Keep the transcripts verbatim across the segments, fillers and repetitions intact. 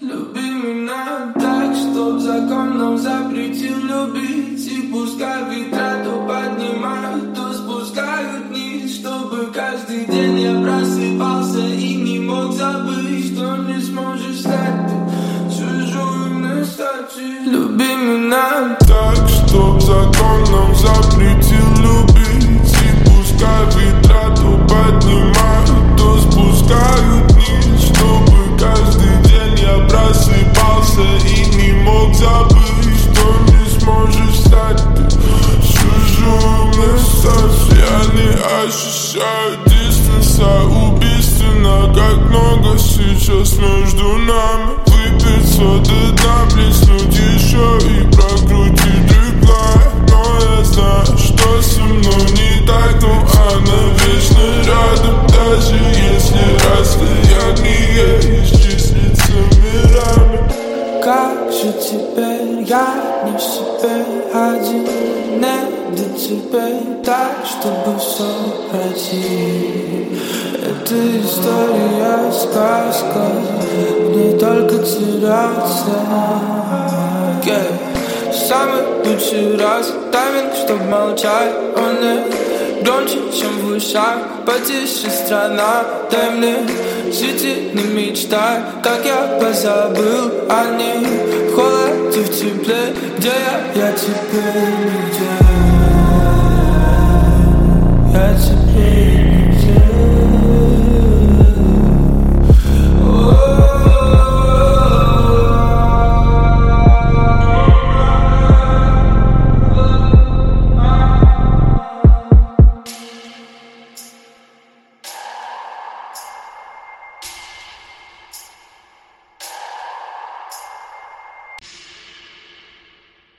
Люби меня так, чтоб закон нам запретил любить. И пускай ветра то поднимают, то спускают вниз, чтобы каждый день я просыпался и не мог забыть, что не сможешь стать ты чужой настоящий. Люби меня так, чтоб закон нам запретил любить. И пускай ветра то поднимают, то спускают вниз, чтобы каждый день я просыпался и не мог забыть, что не сможешь стать ты чужим настоящим. Я не ощущаю дистанса, убийственно, как много сейчас между нами. Выпить соды, дна, плеснуть еще и прокрутить реплай. Но я знаю, что со мной не так, но она вечно рядом. Даже если расстояние не исчислится мирами. Как же теперь я не в себе один, не до тебя так, чтобы все пройти. Это история, сказка, в ней только теряться. Yeah. Самый лучший раз тайминг, чтоб молчать, он не громче, чем в ушах. Потише страна, дай мне жить и не мечтай, как я позабыл о ней. В холоде, в тепле, где я, я теперь нигде. Я теперь нигде.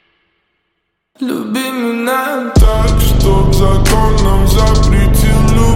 Люби меня так, чтоб закон нам запретил любить.